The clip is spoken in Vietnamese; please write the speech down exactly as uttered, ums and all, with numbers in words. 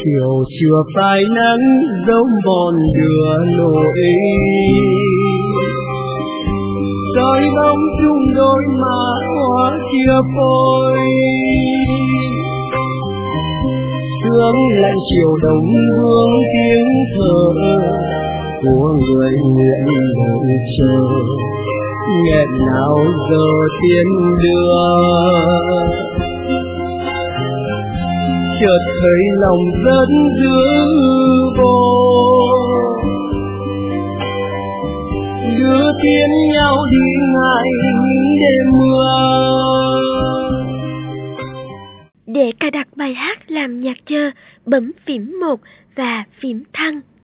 chiều chưa phai nắng dấu mòn đưa lối, soi bóng chung đôi má hoa chia phôi. Sương lạnh chiều đông vương tiếng thở của người nguyện ngồi chờ, nghẹn nào giờ tiến đưa. Chợt thấy lòng rất dữ vô, đưa tiến nhau đi ngày đêm mưa. Để cài đặt bài hát làm nhạc chờ, bấm phím một và phím thăng.